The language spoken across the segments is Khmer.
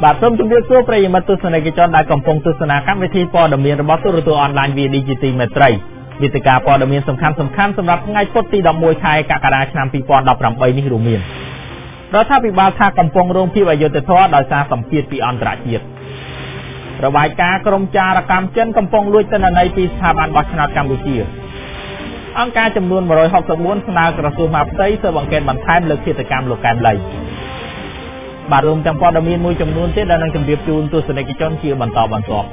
បាទសូមជម្រាបសួរប្រិយមិត្តទស្សនិកជនដែលកំពុងទស្សនាកម្មវិធីព័ត៌មានរបស់ទូរទស្សន៍អនឡាញ VDGT មេត្រីវិទ្យការព័ត៌មានសំខាន់ៗសម្រាប់ថ្ងៃពុធទី11ខែកក្កដាឆ្នាំ2018នេះរួមមានរដ្ឋាភិបាលថាកំពុងរងភាពអយុត្តិធម៌ដោយសារសម្ពាធពីអន្តរជាតិរបាយការណ៍ក្រុមចារកម្មចិនកំពុងលួចទិន្នន័យពីស្ថាប័នបោះឆ្នោតកម្ពុជាអង្គការចំនួន164ស្នើក្រសួងមហាផ្ទៃស៊ើបអង្កេតបន្ថែមលើឃាតកម្មលោកកែមលីបាទរួមទាំងព័ត៌មានមួយចំនួនទៀតដែលនឹងជម្រាបជូនទស្សនិកជនជាបន្តបន្ទាប់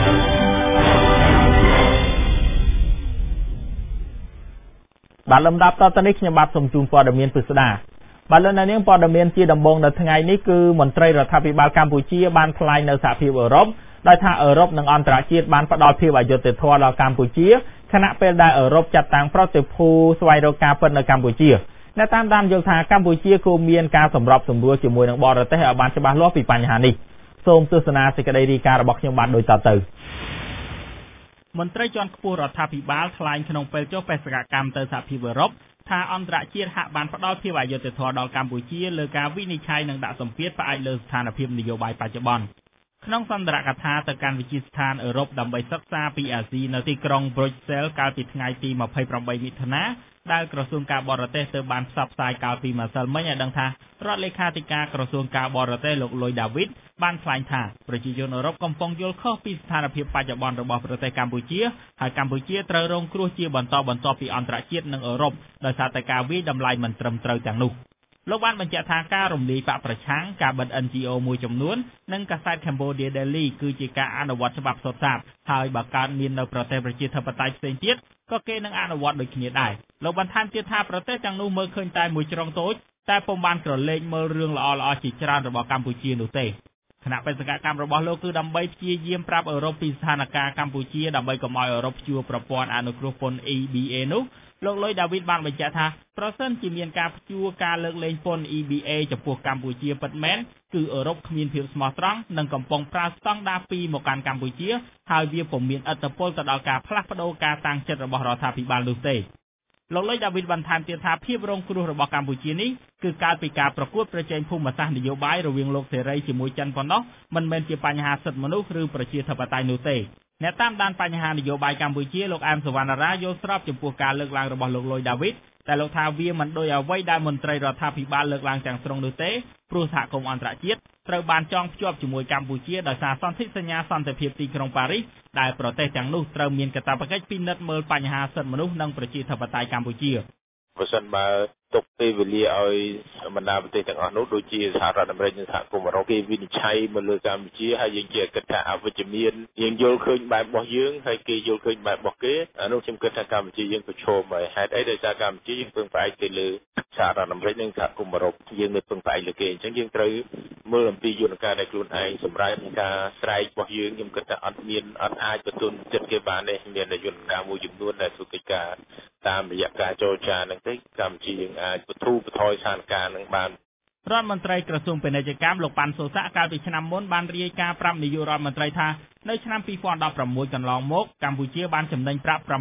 បាទលំដាប់តទៅនេះខ្ញុំបាទសូមជូនព័ត៌មានពិស្ដាបាទលោកអ្នកនាងព័ត៌មានជាដំបូងនៅថ្ងៃនេះគឺមន្ត្រីរដ្ឋាភិបាលកម្ពុជាបានថ្លែងនៅសហភាពអឺរ៉ុបដោយថាអឺរ៉ុបនិងអន្តរជាតិបានផ្ដល់ភាពអយុត្តិធម៌ដល់កម្ពុជាខណៈពេលដែលអឺរ៉ុបចាត់តាំងប្រតិភូស្វែងរកការពិតនៅកម្ពុជាអ្នកតាមដានយល់ថាកម្ពុជាគួរមានការសម្របសម្រួលជាមួយនឹងបរទេសឲ្យបានច្បាស់លាស់ពីបញ្ហានេះសូមទស្សនាសេចក្តីរាយការណ៍របស់ខ្ញុំបាទដូចតទៅមន្ត្រីជាន់ខ្ពស់រដ្ឋាភិបាលថ្លែងក្នុងពេលចុះបេសកកម្មទៅសហភាពអឺរ៉ុបថាអន្តរជាតិហាក់បានផ្ដល់ភាពអយុត្តិធម៌ដល់កម្ពុជាលើការវិនិច្ឆ័យនិងដាក់សម្ពាធផ្អែកលើស្ថានភាពនយោបាយបច្ចុប្បន្នក្នុងសន្ទរកថាទៅកាន់វិទ្យាស្ថានអឺរ៉ុបដើម្បីសិក្សាពីអាស៊ីនៅទីក្រុង Brussels កាលពីថ្ងៃទី28មិថុនាដែលក្រសួងការបរទេសទៅបានផ្សព្វផ្សាយកាលពីម្សិលមិញឲ្យដឹងថារដ្ឋលេខាធិការក្រសួងការបរទេសលោក Lloyd David បានថ្លែងថាប្រជាជនអឺរ៉ុបកំពុងយល់ខុសពីស្ថានភាពបច្ចុប្បន្នរបស់ប្រទេសកម្ពុជាហើយកម្ពុជាត្រូវរងគ្រោះជាបន្តបន្ទាប់ពីអន្តរជាតិនិងអឺរ៉ុបដោយសារតែការវាយតម្លៃមិនត្រឹមត្រូវទាំងនោះលោកបានបញ្ជាក់ថាការរំលាយបកប្រឆាំងការបិទ NGO មួយចំនួននិងកាសែត Cambodia Daily គឺជាការអនុវត្តច្បាប់សុទ្ធសាធហើយបើកើតមាននៅប្រទេសប្រជាធិបតេយ្យផ្សេងទៀតក៏គេនឹងអនុវត្តដូចគ្នាដែរលោកបន្ថែមទៀតថាប្រទេសទាំងនោះមើលឃើញតែមួយជ្រុងតូចតែពុំបានក្រឡេកមើលរឿងល្អៗជាច្រើនរបស់កម្ពុជានោះទេគណៈបេសកកម្មរបស់លោកគឺដើម្បីព្យាយាមប្រាប់អឺរ៉ុបពីស្ថានភាពកម្ពុជាដើម្បីកុំឲ្យអឺរ៉ុបជួប្រព័ន្ធអនុគ្រោះពន្ធ EBA នោះលោក Lloyd David បានបញ្ជាក់ថាប្រសិនជាមានការព្យួរការលើកលែងពន្ធ EBA ចំពោះកម្ពុជាពិតមែនគឺអឺរ៉ុបគ្មានភាពស្មោះត្រង់និងកំពុងប្រើស្តង់ដារ2មកកាន់កម្ពុជាហើយវាពុំមានឥទ្ធិពលទៅដល់ការផ្លាស់ប្តូរការតាំងចិត្តរបស់រដ្ឋាភិបាលនោះទេលោក Lloyd David បន្ថែមទៀតថាភាពរងគ្រោះរបស់កម្ពុជានេះគឺកើតពីការប្រកួតប្រជែងភូមិសាស្ត្រនយោបាយរវាងលោកសេរីជាមួយចិនប៉ុណ្ណោះមិនមែនជាបញ្ហាសិទ្ធិមនុស្សឬប្រជាធិបតេយ្យនោះទេអ្នកតាមដានបញ្ហានយោបាយកម្ពុជាលោកអែមសវណ្ណារាយល់ស្របចំពោះការលើកឡើងរបស់លោក Lloyd David តែលោកថាវាមិនដូចអ្វីដែលមន្ត្រីរដ្ឋាភិបាលលើកឡើងទាំងស្រុងនោះទេព្រោះសហគមន៍អន្តរជាតិត្រូវបានចងភ្ជាប់ជាមួយកម្ពុជាដោយសារសន្ធិសញ្ញាសន្តិភាពទីក្រុងប៉ារីសដែលប្រទេសទាំងនោះត្រូវមានកាតព្វកិច្ចពិនិត្យមើលបញ្ហាសិទ្ធិមនុស្សនិងប្រជាធិបតេយ្យកម្ពុជាបើសិនបើទុកពេលវេលាឲ្យបណ្ដាប្រទេសទាំងអស់នោះដូចជាសហរដ្ឋអាមេរិកនិងសហគមន៍អឺរ៉ុបគេវិនិច្ឆ័យមកលើកម្ពុជាហើយយើងជាគិតថាអវិជ្ជមានយើងយល់ឃើញបែបរបស់យើងហើយគេយល់ឃើញបែបរបស់គេអានោះខ្ញុំគិតថាកម្ពុជាយើងប្រឈមហើយហេតុអីដោយសារកម្ពុជាយើងពឹងផ្អែកទៅលើសហរដ្ឋអាមេរិកនិងសហគមន៍អឺរ៉ុបយើងនៅពឹងផ្អែកលើគេអញ្ចឹងយើងត្រូវមើលអំពីយន្តការដែលខ្លួនឯងសម្រាប់ការស្រែករបស់យើងខ្ញុំគិតថាអត់អាចបន្ទន់ចិត្តគេបានទេមានយន្តការមួយចំនួនដែលធ្វើកិច្ចការតាមរយៈការចរចានឹងទេកម្ពុជាយើងអាចបទូបថយស្ថានភាពនឹងបានរដ្ឋមន្ត្រីក្រសួងពាណិជ្ជកម្មលោកប៉ាន់សូសាកាលពីឆ្នាំមុនបានរាយការណ៍ប្រាប់នាយករដ្ឋមន្ត្រីថានៅឆ្នាំ2016កន្លងមកកម្ពុជាបានចំណេញប្រាក់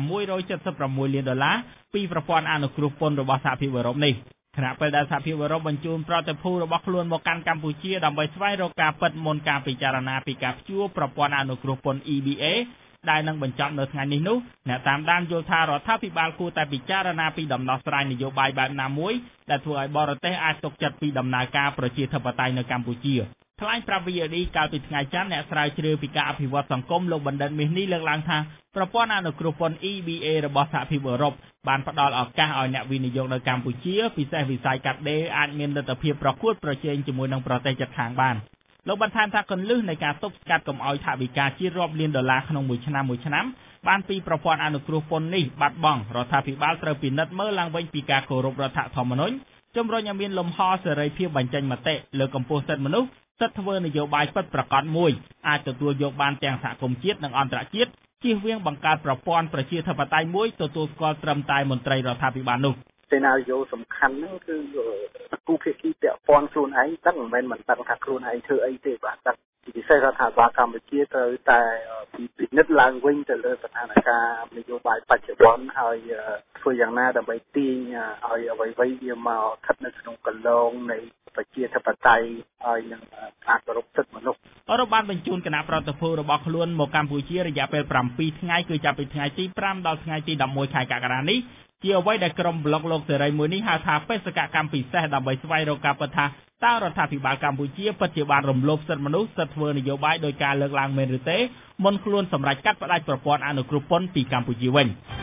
$676លានពីប្រព័ន្ធអនុគ្រោះពន្ធរបស់សហភាពអឺរ៉ុបនេះខណៈពេលដែលសហភាពអឺរ៉ុបបញ្ជូនប្រតិភូរបស់ខ្លួនមកកាន់កម្ពុជាដើម្បីស្វែងរកការពិតមុនការពិចារណាពីការព្យួរប្រព័ន្ធអនុគ្រោះពន្ធ EBA ដែលនឹងបញ្ចប់នៅថ្ងៃនេះនោះអ្នកតាមដានយល់ថារដ្ឋាភិបាលគួរតែពិចារណាពីដំណោះស្រាយនយោបាយបែបណាមួយដែលធ្វើឲ្យបរទេសអាចទុកចិត្តពីដំណើរការប្រជាធិបតេយ្យនៅកម្ពុជាថ្លែងប្រាប់ VOD កាលពីថ្ងៃច័ន្ទអ្នកស្រាវជ្រាវពីការអភិវឌ្ឍសង្គមលោកបណ្ឌិតមាសនេះលើកឡើងថាប្រព័ន្ធអនុគ្រោះពន្ធ EBA របស់សហភាពអឺរ៉ុបបានផ្ដល់ឱកាសឲ្យអ្នកវិនិយោគនៅកម្ពុជាពិសេសវិស័យកាត់ដេរអាចមានលទ្ធភាពប្រកួតប្រជែងជាមួយនឹងប្រទេសជិតខាងបានលោកបន្ថែមថាគន្លឹះនៃការទប់ស្កាត់កុំឲ្យថវិកាជារាប់លានដុល្លារក្នុងមួយឆ្នាំបានពីប្រព័ន្ធអនុគ្រោះពន្ធនេះបាត់បង់រដ្ឋាភិបាលត្រូវពិនិត្យមើលឡើងវិញពីការគោរពរដ្ឋធម្មនុញ្ញជំរុញឲ្យមានលំហសេរីភាពបញ្ចេញមតិលើកម្ពុជាសិទ្ធិមនុស្សសិទ្ធិធ្វើនយោបាយពិតប្រាកដមួយអាចទទួលយកបានទាំងសហគមន៍ជាតិនិងអន្តរជាតិជៀសវាងបង្កើតប្រព័ន្ធប្រជាធិបតេយ្យមួយទទួលស្គាល់ត្រឹមតែមន្ត្រីរដ្ឋាភិបាលនោះសេណារីយ៉ូសំខាន់ហ្នឹងគឺគូភាគីពាក់ព័ន្ធខ្លួនឯងដឹងមិនមែនដឹងថាខ្លួនឯងធ្វើអីទេបាទដឹងពិសេសរដ្ឋាភិបាលកម្ពុជាត្រូវតែពិនិត្យឡើងវិញទៅលើស្ថានភាពនយោបាយបច្ចុប្បន្នហើយធ្វើយ៉ាងណាដើម្បីទាញឲ្យអ្វីៗវាមកស្ថិតនៅក្នុងគន្លងនៃប្រជាធិបតេយ្យហើយនឹងការគោរពសិទ្ធិមនុស្សរ៉ុបបានបញ្ជូនគណៈប្រតិភូរបស់ខ្លួនមកកម្ពុជារយៈពេល7ថ្ងៃគឺចាប់ពីថ្ងៃទី5ដល់ថ្ងៃទី11ខែកក្កដានេះជាអ្វីដែលក្រុមប្លុកលោកសេរីមួយនេះហៅថាបេសកកម្មពិសេសដើម្បីស្វែងរកការពិតថាតើរដ្ឋាភិបាលកម្ពុជាពិតជាបានរំលោភសិទ្ធិមនុស្សសិទ្ធិធ្វើនយោបាយដោយការលើកឡើងមែនឬទេមុនខ្លួនសម្រាប់កាត់ផ្តាច់ប្រព័ន្ធអនុគ្រោះពន្ធពីកម្ពុជាវិញ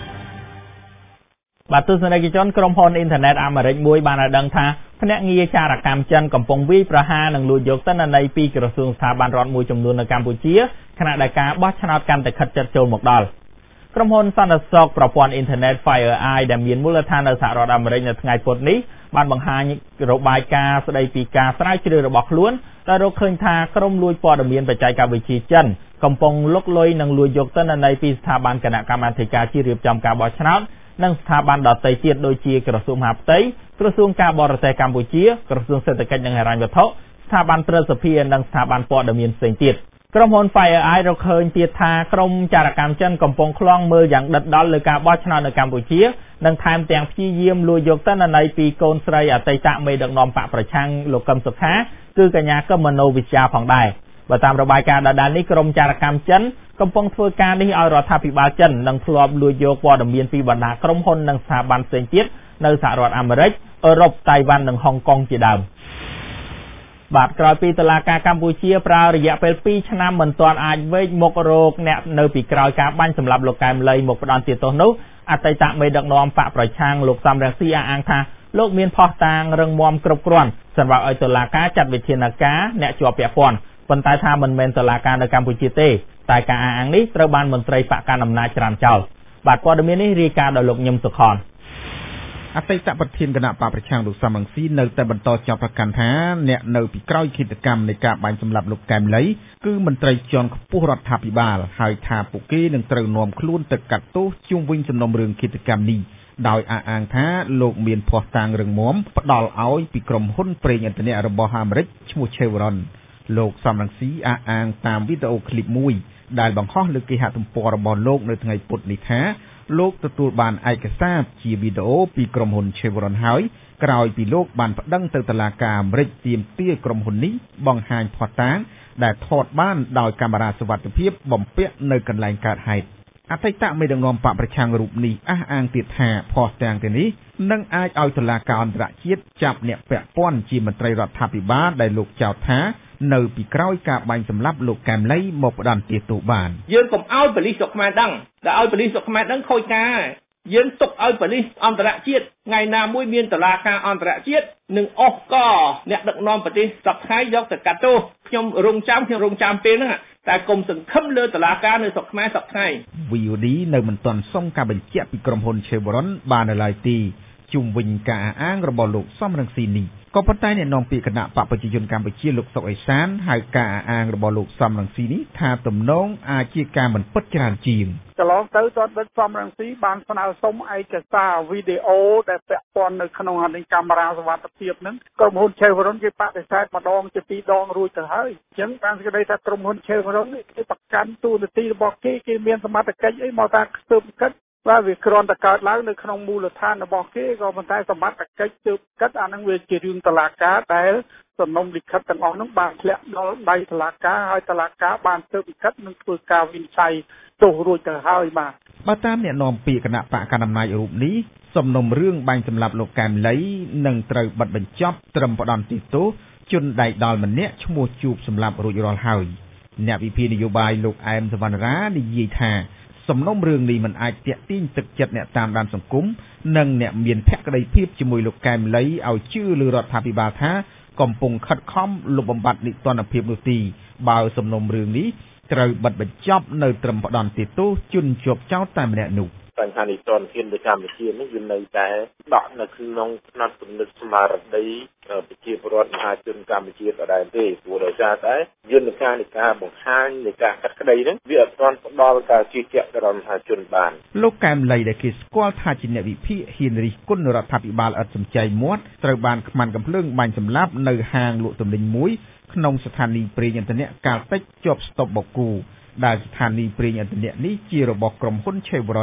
បាទទស្សនិកជនក្រុមហ៊ុនអ៊ីនធឺណិតអាមេរិកមួយបានឲ្យដឹងថាភ្នាក់ងារចារកម្មចិនកំពុងវាយប្រហារនិងលួចយកទិន្នន័យពីក្រសួងស្ថាប័នរដ្ឋមួយចំនួននៅកម្ពុជាខណៈដែលការបោះឆ្នោតកាន់តែខិតជិតចូលមកដល់ក្រុមហ៊ុនសន្តិសុខប្រព័ន្ធអ៊ីនធឺណិត FireEye ដែលមានមូលដ្ឋាននៅសហរដ្ឋអាមេរិកនៅថ្ងៃពុធនេះបានបង្ហាញរបាយការណ៍ស្ដីពីការស្រាវជ្រាវរបស់ខ្លួនដែលរកឃើញថាក្រុមលួចព័ត៌មានបច្ចេកវិទ្យាចិនកំពុងលុកលុយនិងលួចយកទិន្នន័យពីស្ថាប័នគណៈកម្មាធិការជាតិរៀបចំការបោះឆ្នោតនិងស្ថាប័នដទៃទៀតដូចជាក្រសួងមហាផ្ទៃក្រសួងការបរទេសកម្ពុជាក្រសួងសេដ្ឋកិច្ចនិងហិរញ្ញវត្ថុស្ថាប័នព្រឹទ្ធសភានិងស្ថាប័នព័ត៌មានផ្សេងទៀតក្រុមហ៊ុន FireEye រកឃើញទៀតថាក្រុមចារកម្មចិនកំពុងខ្លងមើលយ៉ាងដិតដល់លើការបោះឆ្នោតនៅកម្ពុជានិងថែមទាំងព្យាយាមលួចយកទិន្នន័យពីកូនស្រីអតីតមេដឹកនាំបកប្រឆាំងលោកកឹមសុខាគឺកញ្ញាកឹមមនោវិជ្ជាផងដែរបើតាមរបាយការណ៍ដដែលនេះក្រុមចារកម្មចិនកំពុងធ្វើការនេះឲ្យរដ្ឋាភិបាលចិននិងធ្លាប់លួចយកព័ត៌មានពីបណ្ដាក្រុមហ៊ុននិងស្ថាប័នផ្សេងទៀតនៅសហរដ្ឋអាមេរិកអឺរ៉ុបតៃវ៉ាន់និងហុងកុងជាដើមបាទក្រោយពីតុលាការកម្ពុជាប្រើរយៈពេល2ឆ្នាំមិនទាន់អាចវេកមុខរោគអ្នកនៅពីក្រោយការបាញ់សម្លាប់លោកកែមលីមកផ្ដន់ទោសនោះអតីតមេដឹកនាំបកប្រឆាំងលោកសំរងស៊ីអះអាងថាលោកមានភស្តុតាងរឹងមាំគ្រប់គ្រាន់សម្រាប់ឲ្យតុលាការចាត់វិធានការអ្នកជាប់ពាក់ព័ន្ធប៉ុន្តែថាមិនមែនតុលាការនៅកម្ពុជាទេតែការអះអាងនេះត្រូវបានមន្ត្រីបកកណ្ដាលអំណាចច្រានចោលបាទព័ត៌មាននេះរាយការណ៍ដោយលោកញឹមសុខនអតីតប្រធានគណៈបកប្រឆាំងលោកសំរងស៊ីនៅតែបន្តចាប់ប្រកាន់ថាអ្នកនៅពីក្រោយឃាតកម្មនៃការបាញ់សម្លាប់លោកកែមលីគឺមន្ត្រីជាន់ខ្ពស់រដ្ឋាភិបាលហើយថាពួកគេនឹងត្រូវនាំខ្លួនទៅកាត់ទោសជុំវិញសំណុំរឿងឃាតកម្មនេះដោយអះអាងថាលោកមានភស្តុតាងរឹងមាំផ្ដល់ឲ្យពីក្រុមហ៊ុនប្រេងឥន្ធនៈរបស់អាមេរិកឈ្មោះ Chevron លោកសំរងស៊ីអះអាងតាមវីដេអូឃ្លីបមួយដែលបង្ហោះលើគេហទំព័ររបស់លោកនៅថ្ងៃពុធនេះថាលោកទទួលបានឯកសារជាវីដេអូពីក្រុមហ៊ុន Chevron ហើយក្រោយពីលោកបានប្តឹងទៅតុលាការអាមេរិកទាមទារក្រុមហ៊ុននេះបង្ហាញភស្តុតាងដែលថតបានដោយកាមេរ៉ាសុវត្ថិភាពបំពាក់នៅកន្លែងកើតហេតុអតីតមេដឹកនាំបកប្រឆាំងរូបនេះអះអាងទៀតថាភស្តុតាងទាំងនេះនឹងអាចឲ្យតុលាការអន្តរជាតិចាប់អ្នកពាក់ព័ន្ធជាមន្ត្រីរដ្ឋាភិបាលដែលលោកចោទថានៅពីក្រោយការបាញ់សម្លាប់លោកកែមលីមកផ្ដន់ទោសបានយើងកុំឲ្យប៉ូលីសស្រុកខ្មែរដឹងតែឲ្យប៉ូលីសស្រុកខ្មែរដឹងខូចការយើងទុកឲ្យប៉ូលីសអន្តរជាតិថ្ងៃណាមួយមានតុលាការអន្តរជាតិនឹងអស់កអ្នកដឹកនាំប្រទេសសពថ្ងៃយកទៅកាត់ទោសខ្ញុំរងចាំពេលហ្នឹងតែគុំសង្ឃឹមលើតុលាការនៅស្រុកខ្មែរសពថ្ងៃ VOD នៅមិនទាន់សុំការបញ្ជាក់ពីក្រុមហ៊ុន Chevron បាននៅឡើយទេជុំវិញការអះអាងរបស់លោកសំរងស៊ីនេះក៏ប៉ុន្តែអ្នកនាំពាក្យគណៈបកប្រជាជនកម្ពុជាលោកសុកអេសានហៅការអះអាងរបស់លោកសំរងស៊ីនេះថាទំនងអាចជាការមិនពិតច្រើនជាងកន្លងទៅគាត់បិទសំរងស៊ីបានស្នើសុំឯកសារវីដេអូដែលពាក់ព័ន្ធនៅក្នុងកាមេរ៉ាសុវត្ថិភាពហ្នឹងក្រុមហ៊ុន Chevron គេបដិសេធម្ដងជាពីរដងរួចទៅហើយអញ្ចឹងបានសេចក្តីថាក្រុមហ៊ុន Chevron នេះគេប្រកាន់ទូនាទីរបស់គេមានសមត្ថកិច្ចអីមកថាស្ទើរកិច្ចว่าវាគ្រាន់តែកើតឡើងនៅក្នុងមូលដ្ឋានរបស់គេក៏ប៉ុន្តែសមត្ថកិច្ចទើបគិតអានឹងវាជារឿងតុលាការដែលសំណុំលិខិតទាំងអស់នោះបានធ្លាក់ដល់ដៃតុលាការហើយតុលាការបានទើបលិខិតនឹងធ្វើការវិនិច្ឆ័យទោសរួចទៅហើយបាទបើតាមអ្នកនាំពាក្យគណៈបកកណ្ដាលអំណាចរូបនេះសំណុំរឿងបាញ់សម្លាប់លោកកែមលីនឹងត្រូវបិទបញ្ចប់ត្រឹមផ្ដន់ទោសជនដែកដល់ម្នាក់ឈ្មោះជួបសម្លាប់រួចរាល់ហើយអ្នកវិភាគនយោបាយលោកអែមសវណ្ណរានិយាយថាសំណុំរឿងនេះមិនអាចទាក់ទាញទឹកចិត្តអ្នកតាមដានសង្គមនិងអ្នកមានភក្ដីភាពជាមួយលោកកែមលីឲ្យជឿលើរដ្ឋាភិបាលថាកំពុងខិតខំលុបបំបាត់នីតិរដ្ឋភាពនោះទេបើសំណុំរឿងនេះត្រូវបិទបញ្ចប់នៅត្រឹមផ្ដន់ទោសជនជាប់ចោទតែម្នាក់នោះបញ្ហានីតិរដ្ឋភាពនៅកម្ពុជានេះវានៅតែដកនៅក្នុងផ្នែកគំនិតស្មារតីប្រជាពលរដ្ឋមហាជនកម្ពុជាដដែលទេព្រោះដោយសារតែយន្តការនៃការបង្ហាញនៃការកាត់ក្តីហ្នឹងវាអត់ទាន់ផ្ដល់ការជឿជាក់ដល់មហាជនបានលោកកែមលីដែលគេស្គាល់ថាជាអ្នកវិភាគហ៊ានរិះគន់រដ្ឋាភិបាលឥតសំចៃមាត់ត្រូវបានខ្មាន់កំភ្លើងបាញ់សម្លាប់នៅហាងលក់ទំនិញមួយក្នុងស្ថានីយ៍ប្រេងឥន្ធនៈកាលតិចជាប់ស្តុបបូកគូដែលស្ថានីយ៍ប្រេងឥន្ធនៈនេះជារបស់ក្រុមហ៊ុន Chevron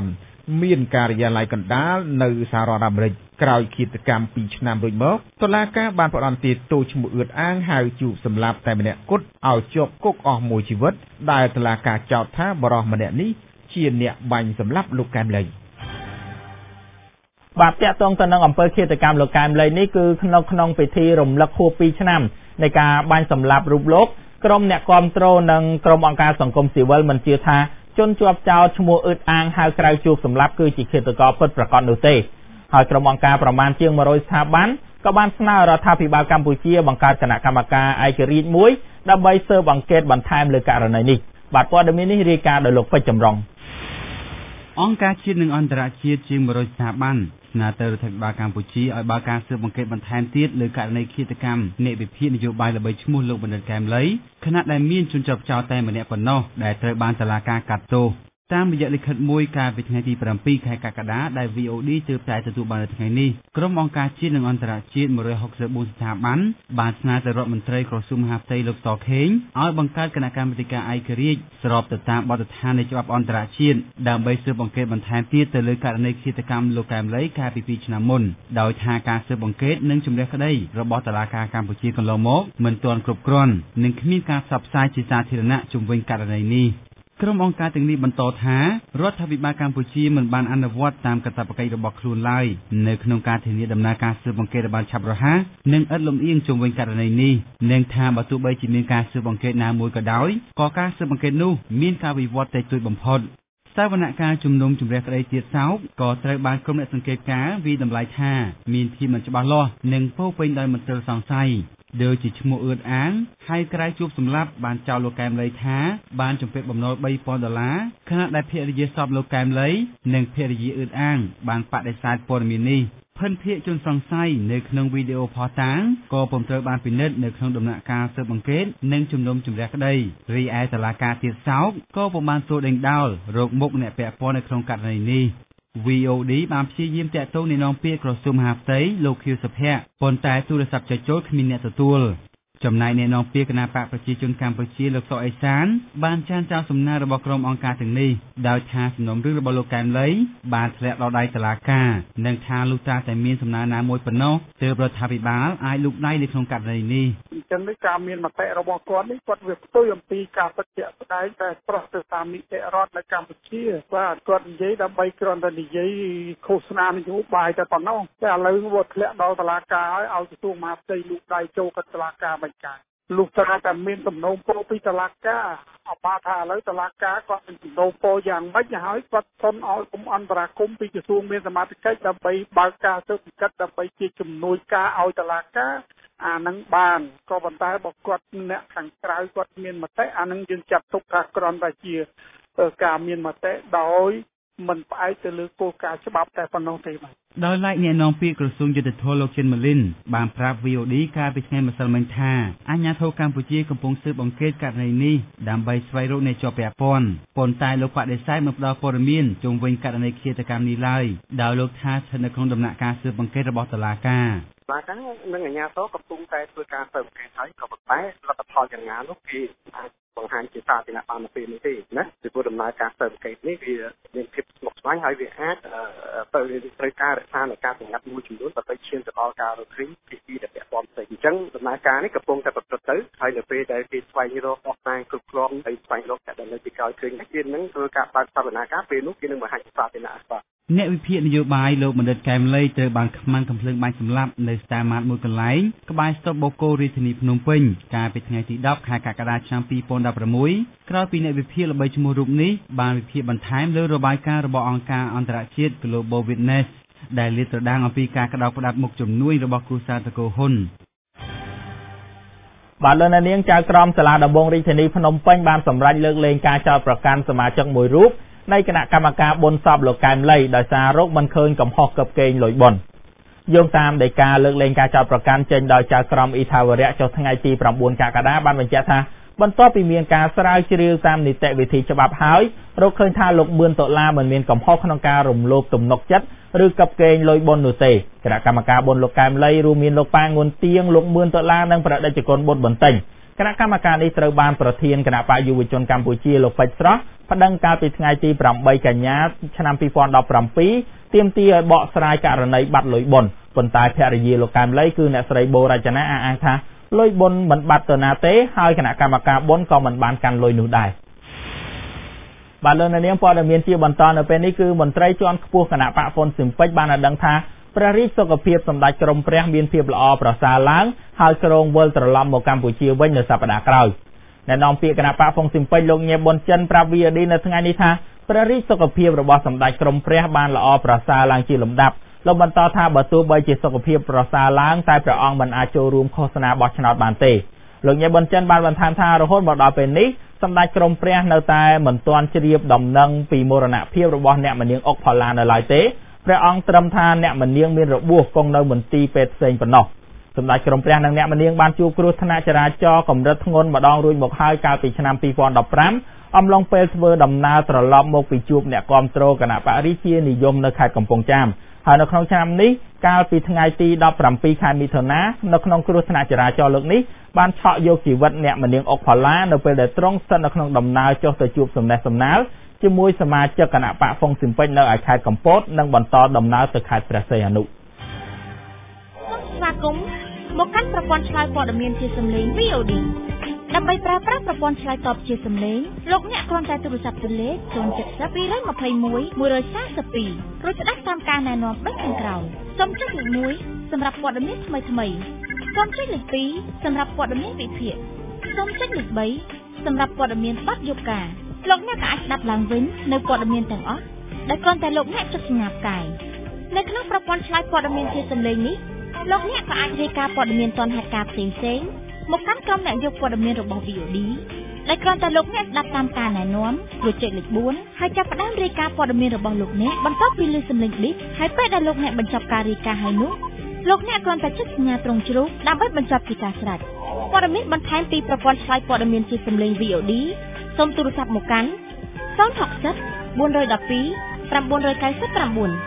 មានការិយាល័យកណ្ដាលនៅសហរដ្ឋអាមេរិកក្រោយឃាតកម្ម2ឆ្នាំរួចមកតុលាការបានផ្តន្ទាទោសឈ្មោះអឿតអាងហៅជួបសម្លាប់តែម្នាក់គត់ឲ្យជាប់គុកអស់មួយជីវិតដែលតុលាការចោទថាបរិសម្នាក់នេះជាអ្នកបាញ់សម្លាប់លោកកែមលីបាទតាក់ទងទៅនឹងអំពើឃាតកម្មលោកកែមលីនេះគឺក្នុងពិធីរំលឹកខួប2ឆ្នាំនៃការបាញ់សម្លាប់រូបលោកក្រុមអ្នកគាំទ្រនិងក្រុមអង្គការសង្គមស៊ីវិលមិនជឿថាជនជាប់ចោទឈ្មោះអឿតអាងហៅក្រៅជួបសម្លាប់គឺជាឃាតករពិតប្រាកដនោះទេហើយក្រុមអង្គការប្រមាណជាង100ស្ថាប័នក៏បានស្នើរដ្ឋាភិបាលកម្ពុជាបង្កើតគណៈកម្មការឯករាជ្យមួយដើម្បីស៊ើបអង្កេតបន្ថែមលើករណីនេះបាទព័ត៌មាននេះរាយការណ៍ដោយលោកពេជ្រចម្រុងអង្គការជាតិនិងអន្តរជាតិជាង100ស្ថាប័នស្នើទៅរដ្ឋាភិបាលកម្ពុជាឲ្យបើកការស៊ើបអង្កេតបន្ថែមទៀតលើករណីឃាតកម្មអ្នកវិភាគនយោបាយល្បីឈ្មោះលោកបណ្ឌិតកែមលីខណៈដែលមានជនជាប់ចោទតែម្នាក់ប៉ុណ្ណោះដែលត្រូវបានតុលាការកាត់ទោសតាមរយៈលិខិតមួយកាលពីថ្ងៃទី7ខែកក្កដាដែល VOD ទើបតែទទួលបាននៅថ្ងៃនេះក្រុមអង្គការជាតិនិងអន្តរជាតិ164ស្ថាប័នបានស្នើទៅរដ្ឋមន្ត្រីក្រសួងមហាផ្ទៃលោកសខេងឲ្យបង្កើតគណៈកម្មាធិការឯករាជ្យស្របទៅតាមបទដ្ឋាននៃច្បាប់អន្តរជាតិដើម្បីស៊ើបអង្កេតបន្ថែមទៀតទៅលើករណីឃាតកម្មលោកកែមលីកាលពី2ឆ្នាំមុនដោយថាការស៊ើបអង្កេតនិងជំនះក្តីរបស់តុលាការកម្ពុជាកន្លងមកមិនទាន់គ្រប់គ្រាន់និងគ្មានការផ្សព្វផ្សាយជាសាធារណៈជុំវិញករណីនេះក្រុមអង្គការទាំងនេះបន្តថារដ្ឋាភិបាលកម្ពុជាមិនបានអនុវត្តតាមកាតព្វកិច្ចរបស់ខ្លួនឡើយនៅក្នុងការធានាដំណើរការស៊ើបអង្កេតឲ្យបានឆាប់រហ័សនិងឥតលំអៀងជុំវិញករណីនេះនិងថាបើទោះបីជាមានការស៊ើបអង្កេតណាមួយក៏ដោយក៏ការស៊ើបអង្កេតនោះមានការវិវត្តតិចតួចបំផុតសវនកម្មជំនុំជម្រះក្តីទៀតសោកក៏ត្រូវបានក្រុមអ្នកសង្កេតការណ៍វិតម្លៃថាមានភាពមិនច្បាស់លាស់និងពោពេញដោយមន្ទិលសង្ស័យដូចជាឈ្មោះអឿតអាងហើយក្រៅជួបសម្លាប់បានចោទលោកកែមលីថាបានជំពាក់បំណុល$3,000ខណៈដែលភរិយាសពលោកកែមលីនិងភរិយាអឿតអាងបានបដិសេធព័ត៌មាននេះភិនភាគជនសង្ស័យនៅក្នុងវីដេអូផុសតាងក៏ពុំត្រូវបានពិនិត្យនៅក្នុងដំណាក់កាលស៊ើបអង្កេតនិងជំនុំជម្រះក្តីរីឯតុលាការទៀតសោកក៏ពុំបានសួរដេញដោលរកមុខអ្នកពាក់ព័ន្ធនៅក្នុងករណីនេះ VOD បានព្យាយាមតាក់ទងនាយនាំពាក្យក្រសួងមហាផ្ទៃលោកខៀវសុភ័ក្រប៉ុន្តែទូរស័ព្ទចុចចូលគ្មានអ្នកទទួលចំណែកនាយនាំពាក្យគណៈបកប្រជាជនកម្ពុជាលោកសុកអេសានបានចានចោលសំណើរបស់ក្រុមអង្គការទាំងនេះដោយថាសំណុំរឿងរបស់លោកកែមលីបានធ្លាក់ដល់ដៃតុលាការនិងថាលុះត្រាតែមានសំណើណាមួយប៉ុណ្ណោះទើបរដ្ឋាភិបាលអាចលូកដៃនៅក្នុងករណីនេះអញ្ចឹងនេះការមានមតិរបស់គាត់នេះគាត់វាផ្ទុយអំពីការពិតជាក់ស្ដែងតែប្រោះទៅតាមនីតិរដ្ឋនៅកម្ពុជាបាទគាត់និយាយដើម្បីគ្រាន់តែនិយាយឃោសនានយោបាយតែប៉ុណ្ណោះតែឥឡូវវាធ្លាក់ដល់តុលាការឲ្យក្រសួងមហាផ្ទៃលូកដៃចូលกับតុលាការមិនកាយលុះត្រាតែមានទំនោរពោពីតុលាការអបថាឥឡូវតុលាការគាត់មានទំនោរពោយ៉ាងម៉េចហើយគាត់សុំឲ្យគុំអន្តរាគមពីក្រសួងមានសមត្ថកិច្ចដើម្បីបើកការស៊ើបអង្កេតដើម្បីជាជំនួយការឲ្យតុលាការអានឹងបានក៏ប៉ុន្តែបើគាត់អ្នកខាងក្រៅគាត់មានមតិអានឹងយើងចាត់ទុកថាគ្រាន់តែជាការមានមតិដោយមិនផ្អែកទៅលើគោលការណ៍ច្បាប់តែប៉ុណ្ណោះទេបាទដោយឡែកអ្នកនាំពាក្យក្រសួងយុទ្ធភ័ពលោកចិនម៉ាលីនបានប្រាប់ VOD កាលពីថ្ងៃម្សិលមិញថាអាជ្ញាធរកម្ពុជាកំពុងស៊ើបអង្កេតករណីនេះដើម្បីស្វែងរកអ្នកជាប់ពាក់ព័ន្ធប៉ុន្តែលោកបដិសេធមិនផ្ដល់ព័ត៌មានជុំវិញករណីឃាតកម្មនេះឡើយដោយលោកថាស្ថិតនៅក្នុងដំណាក់កាលស៊ើបអង្កេតរបស់តុលាការបាទហ្នឹងនឹងអាជ្ញាធរកំពុងតែធ្វើការស៊ើបអង្កេតហើយក៏ប៉ុន្តែលទ្ធផលយ៉ាងណានោះគេអាចបង្ហាញជាសាធារណៈបាននៅពេលនេះទេណាពីព្រោះដំណើរការស៊ើបអង្កេតនេះវាមានភាពស្មុគស្មាញហើយវាអាចត្រូវការរក្សានៅការសម្ងាត់មួយចំនួនដើម្បីឈានទៅដល់ការរកឃើញពីដែលពាក់ព័ន្ធផ្សេងអញ្ចឹងដំណើរការនេះកំពុងតែប្រព្រឹត្តទៅហើយនៅពេលដែលគេស្វែងរកអស់តែគ្រប់គ្រាន់ហើយស្វែងរកតែនៅពីក្រោយឃើញគេនឹងធ្វើការបើកសវនាការពេលនោះគេនឹងបង្ហាញសាធារណៈបាទអ្នកវិភាគនយោបាយលោកបណ្ឌិតកែមលីត្រូវបានខ្មាំងកំភ្លើងបាញ់សម្លាប់នៅស្តាម៉ាតមួយកន្លែងក្បែរស្តុបបូកូរាជធានីភ្នំពេញកាលពីថ្ងៃទី10ខែកក្កដាឆ្នាំ2016ក្រោយពីអ្នកវិភាគល្បីឈ្មោះរូបនេះបានវិភាគបន្ថែមលើរបាយការណ៍របស់អង្គការអន្តរជាតិ Global Witness ដែលលាតត្រដាងអំពីការក្តោបក្តាប់មុខជំនួយរបស់គ្រួសារតកូហ៊ុនបាទលោកនាងចៅក្រមសាលាដំបងរាជធានីភ្នំពេញបានសម្រេចលើកលែងការចោទប្រកាន់សមាជិកមួយរូបនៃគណៈកម្មការបុណ្យសពលោកកែមលីដោយសាររកមិនឃើញកំហុសកឹបកេងលុយបុណ្យយោងតាមដីកាលើកលែងការចោទប្រកាន់ចេញដោយចៅក្រមអ៊ីថាវរៈចុះថ្ងៃទី9កក្កដាបានបញ្ជាក់ថាបន្ទាប់ពីមានការស្រាវជ្រាវតាមនីតិវិធីច្បាប់ហើយរកឃើញថាលោកមឿនដុល្លារមិនមានកំហុសក្នុងការរំលោភទំនុកចិត្តឬកឹបកេងលុយបុណ្យនោះទេគណៈកម្មការបុណ្យលោកកែមលីរួមមានលោកប៉ាងួនទៀងលោកមឿនដុល្លារនិងប្រដេជគុណបុត្របន្ទិញគណៈកម្មការនេះត្រូវបានប្រធានគណៈបកយុវជនកម្ពុជាលោកពេជ្រស្រស់ប្តឹងកាលពីថ្ងៃទី8កញ្ញាឆ្នាំ2017ទាមទារឲ្យបកស្រាយករណីបាត់លុយបុណ្យប៉ុន្តែភរិយាលោកកែមលីគឺអ្នកស្រីបូរចនាអះអាងថាលុយបុណ្យមិនបាត់ទៅណាទេហើយគណៈកម្មការបុណ្យក៏មិនបានកាន់លុយនោះដែរបាទលោកនាងព័ត៌មានជាបន្តនៅពេលនេះគឺមន្ត្រីជាន់ខ្ពស់គណៈបកហ៊ុនស៊ិនពេជ្របានឲ្យដឹងថាព្រះរាជសុខភាពសម្ដេចក្រមព្រះមានភាពល្អប្រសើរឡើងហើយគ្រងវិលត្រឡប់មកកម្ពុជាវិញនៅសប្តាហ៍ក្រោយអ្នកនាំពាក្យគណៈបកហ៊ុនស៊ិនពេជ្រលោកញៀបប៊ុនចិនប្រាប់ VOD នៅថ្ងៃនេះថាព្រះរាជសុខភាពរបស់សម្ដេចក្រមព្រះបានល្អប្រសើរឡើងជាលំដាប់លោកបន្តថាបើទោះបីជាសុខភាពប្រសើរឡើងតែព្រះអង្គមិនអាចចូលរួមឃោសនាបោះឆ្នោតបានទេលោកញៀបប៊ុនចិនបានបន្ថែមថារហូតមកដល់ពេលនេះសម្ដេចក្រមព្រះនៅតែមិនទាន់ជ្រាបដំណឹងពីមរណភាពរបស់អ្នកមនាងអុកផល្លានៅឡើយទេព្រះអង្គត្រឹមថាអ្នកមនាងមានរបួសគង់នៅមន្ទីរពេទ្យផ្សេងប៉ុណ្ណោះសម្ដេចក្រមព្រះនិងអ្នកមនាងបានជួបគ្រោះថ្នាក់ចរាចរណ៍កម្រិតធ្ងន់ម្ដងរួចមកហើយកាលពីឆ្នាំ2015អំឡុងពេលធ្វើដំណើរត្រឡប់មកពីជួបអ្នកគាំទ្រគណៈបរិជានិយមនៅខេត្តកំពង់ចាមហើយនៅក្នុងឆ្នាំនេះកាលពីថ្ងៃទី17ខែមិថុនានៅក្នុងគ្រោះថ្នាក់ចរាចរណ៍លើកនេះបានឆក់យកជីវិតអ្នកមនាងអុកផល្លានៅពេលដែលទ្រង់ស្ថិតនៅក្នុងដំណើរចុះទៅជួបសំណេះសំណាលជាមួយសមាជិកគណៈបកហ្វុងស៊ិនពេជ្រនៅឯខេត្តកំពតនិងបន្តដំណើរទៅខេត្តព្រះសីហនុស្វាគមន៍មកកាន់ប្រព័ន្ធឆ្លើយព័ត៌មានជាសំឡេង VOD ដើម្បីប្រើប្រាស់ប្រព័ន្ធឆ្លើយតបជាសំឡេងលោកអ្នកគ្រាន់តែទូរស័ព្ទទៅលេខ070 221 142រួចស្ដាប់តាមការណែនាំដូចខាងក្រោមសូមចុចលេខ1សម្រាប់ព័ត៌មានថ្មីសូមចុចលេខ2សម្រាប់ព័ត៌មានវិភាគសូមចុចលេខ3សម្រាប់ព័ត៌មានបាត់យប់ការលោកអ្នកក៏អាចស្ដាប់ឡើងវិញនៅព័ត៌មានទាំងអស់ដែលគ្រាន់តែលោកអ្នកចុចសញ្ញាផ្កាយនៅក្នុងប្រព័ន្ធឆ្លើយព័ត៌មានជាសំឡេងនេះលោកអ្នកក៏អាចរាយការណ៍ព័ត៌មានទាន់ហេតុការណ៍ផ្សេងៗមកកាន់ក្រុមអ្នកយកព័ត៌មានរបស់ VOD ដែលគ្រាន់តែលោកអ្នកស្ដាប់តាមការណែនាំរួចចុចលេខ4ហើយចាប់ផ្ដើមរាយការណ៍ព័ត៌មានរបស់លោកអ្នកបន្ទាប់ពីឮសំឡេងប៊ីបហើយពេលដែលលោកអ្នកបញ្ចប់ការរាយការណ៍ហើយនោះលោកអ្នកគ្រាន់តែចុចសញ្ញាត្រង់ជ្រូកដើម្បីបញ្ចប់ជាការស្រេចព័ត៌មានបន្ថែមពីប្រព័ន្ធឆ្លើយព័ត៌មានជាសំឡេង VOD សូមទូរស័ព្ទមកកាន់060 412 999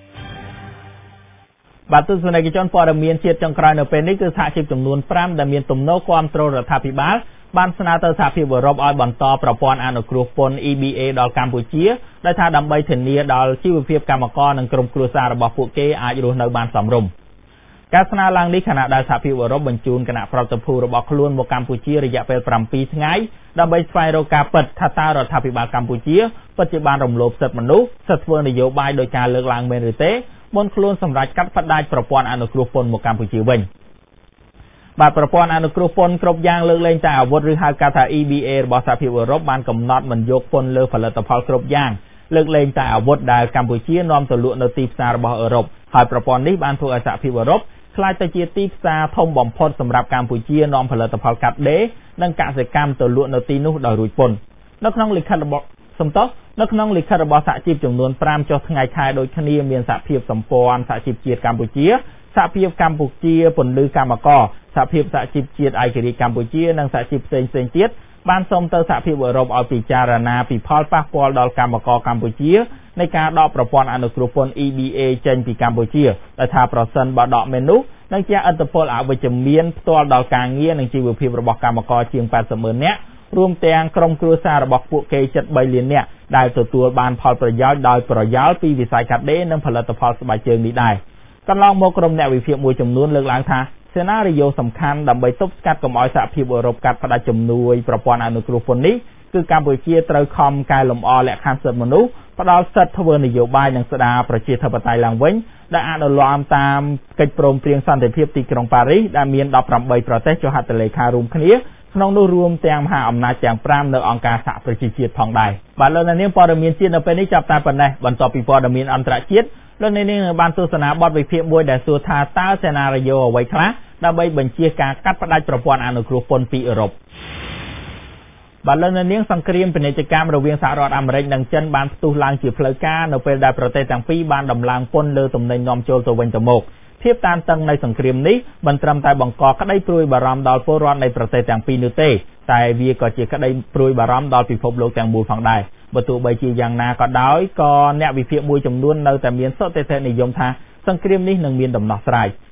បាទទស្សនិកជនព័ត៌មានជាតិចុងក្រោយនៅពេលនេះគឺសហជីពចំនួន5ដែលមានទំនោរគាំទ្ររដ្ឋាភិបាលបានស្នើទៅសហភាពអឺរ៉ុបឲ្យបន្តប្រព័ន្ធអនុគ្រោះពន្ធ EBA ដល់កម្ពុជាដែលថាដើម្បីធានាដល់ជីវភាពកម្មករនិងក្រុមគ្រួសាររបស់ពួកគេអាចរស់នៅបានសមរម្យការស្នើឡើងនេះខណៈដែលសហភាពអឺរ៉ុបបញ្ជូនគណៈប្រតិភូរបស់ខ្លួនមកកម្ពុជារយៈពេល7ថ្ងៃដើម្បីស្វែងរកការពិតថាតើរដ្ឋាភិបាលកម្ពុជាពិតជាបានរំលោភសិទ្ធិមនុស្សសិទ្ធិធ្វើនយោបាយដោយការលើកឡើងមែនឬទេមុនខ្លួនសម្រាប់កាត់ផ្តាច់ប្រព័ន្ធអនុគ្រោះពន្ធមកកម្ពុជាវិញបាទប្រព័ន្ធអនុគ្រោះពន្ធគ្រប់យ៉ាងលើកលែងតែអាវុធឬហៅកាត់ថា EBA របស់សហភាពអឺរ៉ុបបានកំណត់មិនយកពន្ធលើផលិតផលគ្រប់យ៉ាងលើកលែងតែអាវុធដែលកម្ពុជានាំទៅលក់នៅទីផ្សាររបស់អឺរ៉ុបហើយប្រព័ន្ធនេះបានធ្វើឲ្យសហភាពអឺរ៉ុបខ្លាចទៅជាទីផ្សារធំបំផុតសម្រាប់កម្ពុជានាំផលិតផលកាត់ដេរនិងកសិកម្មទៅលក់នៅទីនោះដោយរួចពន្ធនៅក្នុងលិខិតរបស់សហជីពចំនួន5ចុះថ្ងៃខែដូចគ្នាមានសហភាពសម្ព័ន្ធសហជីពជាតិកម្ពុជាសហភាពកម្ពុជាពន្លឺកម្មករសហភាពសហជីពជាតិឯករាជ្យកម្ពុជានិងសហជីពផ្សេងៗទៀតបានសូមទៅសហភាពអឺរ៉ុបឲ្យពិចារណាពីផលប៉ះពាល់ដល់កម្មករកម្ពុជានៃការដកប្រព័ន្ធអនុគ្រោះពន្ធ EBA ចេញពីកម្ពុជាដែលថាប្រសិនបើដកមែននោះនឹងជាឥទ្ធិពលអវិជ្ជមានផ្ទាល់ដល់ការងារនិងជីវភាពរបស់កម្មករជាង 80,000 នាក់រួមទាំងក្រុមគ្រួសាររបស់ពួកគេជិត 3 លាននាក់ដែលទទួលបានផលប្រយោជន៍ដោយប្រយោលពីវិស័យកាត់ដេរនិងផលិតផលស្បែកជើងនេះដែរកន្លងមកក្រុមអ្នកវិភាគមួយចំនួនលើកឡើងថាសេណារីយ៉ូសំខាន់ដើម្បីទប់ស្កាត់កុំឲ្យសហភាពអឺរ៉ុបកាត់ផ្តាច់ជំនួយប្រព័ន្ធអនុគ្រោះពន្ធនេះគឺកម្ពុជាត្រូវខំកែលម្អលក្ខខណ្ឌសិទ្ធិមនុស្សផ្ដល់សិទ្ធិធ្វើនយោបាយនិងស្ដារប្រជាធិបតេយ្យឡើងវិញដែលអនុលោមតាមកិច្ចព្រមព្រៀងសន្តិភាពទីក្រុងប៉ារីសដែលមាន18ប្រទេសចុះហត្ថលេខារួមគ្នាក្នុងនោះរួមទាំងមហាអំណាចទាំង5នៅអង្គការសហប្រជាជាតិផងដែរបាទលោកអ្នកនាងព័ត៌មានជាតិនៅពេលនេះចាប់តែប៉ុណ្ណេះបន្ទាប់ពីព័ត៌មានអន្តរជាតិលោកអ្នកនាងបានទស្សនាបទវិភាគមួយដែលសួរថាតើសេណារីយ៉ូអ្វីខ្លះដើម្បីបញ្ជាការកាត់ផ្តាច់ប្រព័ន្ធអនុគ្រោះពន្ធពីអឺរ៉ុបបាទលោកអ្នកនាងសង្គ្រាមពាណិជ្ជកម្មរវាងសហរដ្ឋអាមេរិកនិងចិនបានផ្ទុះឡើងជាផ្លូវការនៅពេលដែលប្រទេសទាំងពីរបានដំឡើងពន្ធលើទំនិញនាំចូលទៅវិញទៅមកភាពតានតឹងនៃសង្គ្រាមនេះមិនត្រឹមតែបង្កក្តីព្រួយបារម្ភដល់ពលរដ្ឋនៃប្រទេសទាំងពីរនោះទេតែវាក៏ជាក្តីព្រួយបារម្ភដល់ពិភពលោកទាំងមូលផងដែរបើទោះបីជាយ៉ាងណាក៏ដោយក៏អ្នកវិភាគមួយចំនួននៅតែមានសុទ្ធតែនិយមថាសង្គ្រាមនេះនឹងមានដំណោះស្រាយ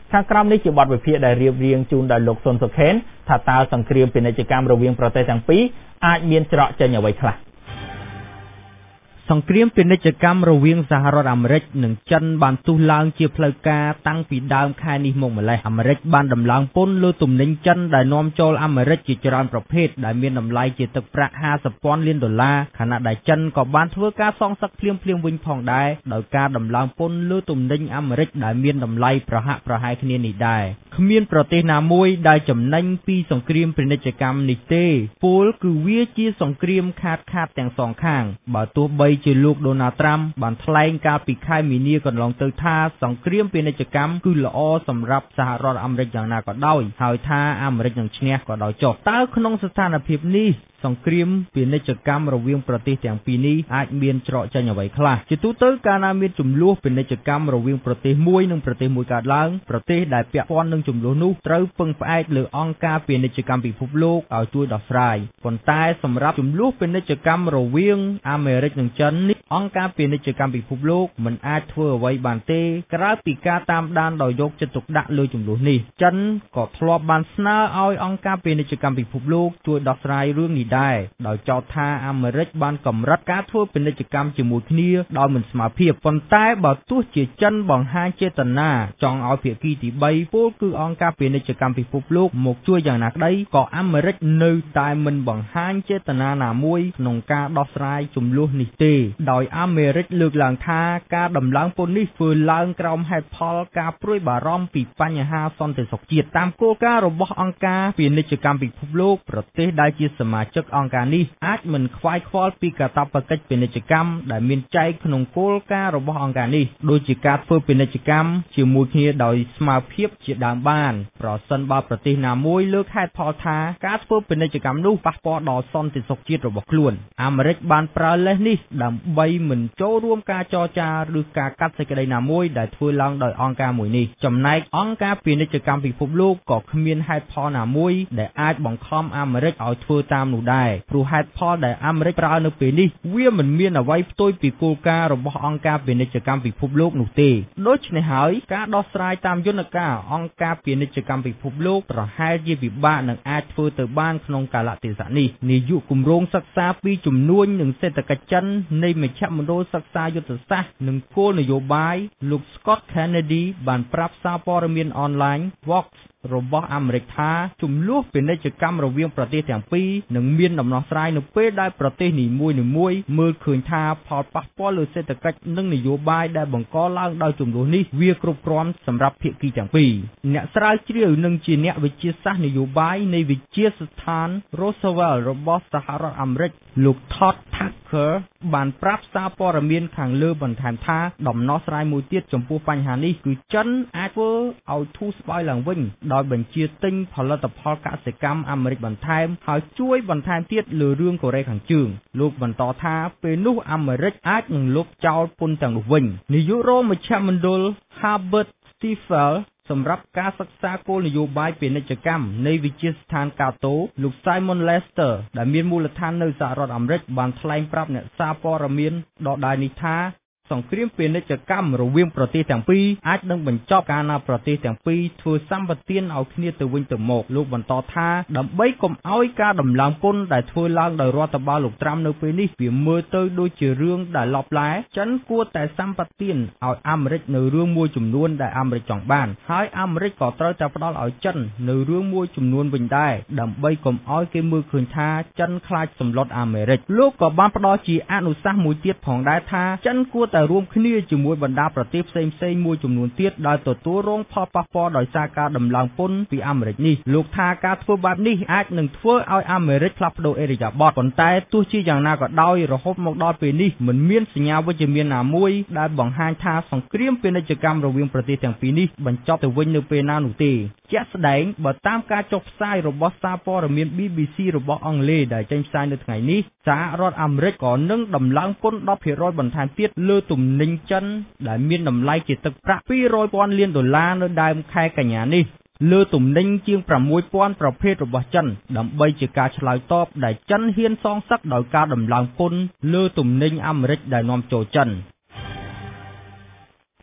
ខាងក្រោមនេះជាបទវិភាគដែលរៀបរៀងជូនដោយលោកសុនសុខេនថាតើសង្គ្រាមពាណិជ្ជកម្មរវាងប្រទេសទាំងពីរអាចមានច្រកចេញអ្វីខ្លះសង្គ្រាមពាណិជ្ជកម្មរវាងសហរដ្ឋអាមេរិកនិងចិនបានទុះឡើងជាផ្លូវការតាំងពីដើមខែនេះមកម្ល៉េះអាមេរិកបានដំឡើងពន្ធលើទំនិញចិនដែលនាំចូលអាមេរិកជាច្រើនប្រភេទដែលមានតម្លៃជាទឹកប្រាក់50,000 លានដុល្លារខណៈដែលចិនក៏បានធ្វើការសងសឹកភ្លាមៗវិញផងដែរដោយការដំឡើងពន្ធលើទំនិញអាមេរិកដែលមានតម្លៃប្រហាក់ប្រហែលគ្នានេះដែរគ្មានប្រទេសណាមួយដែលចំណេញពីសង្គ្រាមពាណិជ្ជកម្មនេះទេពលគឺវាជាសង្គ្រាមខាតទាំងសងខាងបើទោះបីជាលោកដូណាល់ត្រាំបានថ្លែងកាលពីខែមីនាកន្លងទៅថាសង្គ្រាមពាណិជ្ជកម្មគឺល្អសម្រាប់សហរដ្ឋអាមេរិកយ៉ាងណាក៏ដោយហើយថាអាមេរិកនឹងឈ្នះក៏ដោយចុះតើក្នុងស្ថានភាពនេះសង្គ្រាមពាណិជ្ជកម្មរវាងប្រទេសទាំងពីរនេះអាចមានច្រកចេញអ្វីខ្លះជាទូទៅកាលណាមានជម្លោះពាណិជ្ជកម្មរវាងប្រទេសមួយនិងប្រទេសមួយកើតឡើងប្រទេសដែលពាក់ព័ន្ធនឹងជម្លោះនោះត្រូវពឹងផ្អែកលើអង្គការពាណិជ្ជកម្មពិភពលោកឲ្យជួយដោះស្រាយប៉ុន្តែសម្រាប់ជម្លោះពាណិជ្ជកម្មរវាងអាមេរិកនិងចិននេះអង្គការពាណិជ្ជកម្មពិភពលោកមិនអាចធ្វើអ្វីបានទេក្រៅពីការតាមដានដោយយកចិត្តទុកដាក់លើជម្លោះនេះចិនក៏ធ្លាប់បានស្នើឲ្យអង្គការពាណិជ្ជកម្មពិភពលោកជួយដោះស្រាយរឿងនេះដែរដោយចោទថាអាមេរិកបានកម្រិតការធ្វើពាណិជ្ជកម្មជាមួយគ្នាដោយមិនស្មើភាពប៉ុន្តែបើទោះជាចិនបង្ហាញចេតនាចង់ឲ្យភាគីទី3ពលគឺអង្គការពាណិជ្ជកម្មពិភពលោកមកជួយយ៉ាងណាក្តីក៏អាមេរិកនៅតែមិនបង្ហាញចេតនាណាមួយក្នុងការដោះស្រាយជម្លោះនេះទេដោយអាមេរិកលើកឡើងថាការដំឡើងពន្ធនេះធ្វើឡើងក្រោមហេតុផលការព្រួយបារម្ភពីបញ្ហាសន្តិសុខជាតិតាមគោលការណ៍របស់អង្គការពាណិជ្ជកម្មពិភពលោកប្រទេសដែលជាសមាជិកអង្គការនេះអាចមិនខ្វាយខ្វល់ពីកាតព្វកិច្ចពាណិជ្ជកម្មដែលមានចែងក្នុងគោលការណ៍របស់អង្គការនេះដូចជាការធ្វើពាណិជ្ជកម្មជាមួយគ្នាដោយស្មើភាពជាដើមបានប្រសិនបើប្រទេសណាមួយលើកហេតុផលថាការធ្វើពាណិជ្ជកម្មនោះប៉ះពាល់ដល់សន្តិសុខជាតិរបស់ខ្លួនអាមេរិកបានប្រើលេសនេះដើម្បីមិនចូលរួមការចរចាឬការកាត់សេចក្តីណាមួយដែលធ្វើឡើងដោយអង្គការមួយនេះចំណែកអង្គការពាណិជ្ជកម្មពិភពលោកក៏គ្មានហេតុផលណាមួយដែលអាចបង្ខំអាមេរិកឲ្យធ្វើតាមនោះដែរព្រោះហេតុផលដែលអាមេរិកប្រើនៅពេលនេះវាមិនមានអ្វីផ្ទុយពីគោលការណ៍របស់អង្គការពាណិជ្ជកម្មពិភពលោកនោះទេដូច្នេះហើយការដោះស្រាយតាមយន្តការអង្គការពាណិជ្ជកម្មពិភពលោកប្រហែលជាពិបាកនឹងអាចធ្វើទៅបានក្នុងកាលៈទេសៈនេះនាយកគម្រោងសិក្សាពីជំនួញនិងសេដ្ឋកិច្ចចិននៃមជ្ឈមណ្ឌលសិក្សាយុទ្ធសាស្ត្រនិងគោលនយោបាយលោក Scott Kennedy បានប្រាប់សារព័ត៌មានអនឡាញ Vox របស់អាមេរិកថាជំលោះពាណិជ្ជកម្មរវាងប្រទេសទាំងពីរនឹងមានដំណោះស្រាយនៅពេលដែលប្រទេសនីមួយៗមើលឃើញថាផលប៉ះពាល់លើសេដ្ឋកិច្ចនិងនយោបាយដែលបង្កឡើងដោយជំលោះនេះវាគ្រប់គ្រាន់សម្រាប់ភាគីទាំងពីរអ្នកស្រាវជ្រាវនិងជាអ្នកវិទ្យាសាស្ត្រនយោបាយនៃវិទ្យាស្ថាន Roosevelt របស់សហរដ្ឋអាមេរិកលោក Todd Tucker បានប្រាប់សារព័ត៌មានខាងលើបន្ថែមថាដំណោះស្រាយមួយទៀតចំពោះបញ្ហានេះគឺចិនអាចធ្វើឲ្យធូរស្បើយឡើងវិញដោយបញ្ជាទិញផលិតផលកសិកម្មអាមេរិកបន្ថែមហើយជួយបន្ថែមទៀតលើរឿងកូរ៉េខាងជើងលោកបន្តថាពេលនោះអាមេរិកអាចនឹងលុបចោលពន្ធទាំងនោះវិញនាយករងមជ្ឈមណ្ឌល Herbert Stifel សម្រាប់ការសិក្សាគោលនយោបាយពាណិជ្ជកម្មនៃវិទ្យាស្ថានកាតូលោក Simon Lester ដែលមានមូលដ្ឋាននៅសហរដ្ឋអាមេរិកបានថ្លែងប្រាប់អ្នកសារព័ត៌មានដដែលនេះថាសង្គ្រាមពាណិជ្ជកម្មរវាងប្រទេសទាំងពីរអាចនឹងបញ្ចប់កាលណាប្រទេសទាំងពីរធ្វើសម្បទានឲ្យគ្នាទៅវិញទៅមកលោកបន្តថាដើម្បីកុំឲ្យការដំឡើងពន្ធដែលធ្វើឡើងដោយរដ្ឋបាលលោកត្រាំនៅពេលនេះវាមើលទៅដូចជារឿងដែលឡប់ឡែចិនគួរតែសម្បទានឲ្យអាមេរិកនៅរឿងមួយចំនួនដែលអាមេរិកចង់បានហើយអាមេរិកក៏ត្រូវតែផ្ដល់ឲ្យចិននៅរឿងមួយចំនួនវិញដែរដើម្បីកុំឲ្យគេមើលឃើញថាចិនខ្លាចសម្លុតអាមេរិកលោកក៏បានផ្ដល់ជាអនុសាសន៍មួយទៀតផងដែរថាចិនគួរតែរួមគ្នាជាមួយបណ្ដាប្រទេសផ្សេងៗមួយចំនួនទៀតដែលទទួលរងផលប៉ះពាល់ដោយសារការដំឡើងពន្ធពីអាមេរិកនេះលោកថាការធ្វើបែបនេះអាចនឹងធ្វើឲ្យអាមេរិកផ្លាស់ប្ដូរឥរិយាបថប៉ុន្តែទោះជាយ៉ាងណាក៏ដោយរហូតមកដល់ពេលនេះមិនមានសញ្ញាវិជ្ជមានណាមួយដែលបង្ហាញថាសង្គ្រាមពាណិជ្ជកម្មរវាងប្រទេសទាំងពីរនេះបញ្ចប់ទៅវិញនៅពេលណានោះទេជាក់ស្ដែងបើតាមការចុះផ្សាយរបស់សារព័ត៌មាន BBC របស់អង់គ្លេសដែលចេញផ្សាយនៅថ្ងៃនេះសហរដ្ឋអាមេរិកក៏នឹងដំឡើងពន្ធ 10% បន្ថែមទៀតលើទំនិញចិនដែលមានតម្លៃជាទឹកប្រាក់ 200,000 លានដុល្លារនៅដើមខែកញ្ញានេះលើទំនិញជាង 6,000 ប្រភេទរបស់ចិនដើម្បីជាការឆ្លើយតបដែលចិនហ៊ានសងសឹកដោយការដំឡើងពន្ធលើទំនិញអាមេរិកដែលនាំចូលចិន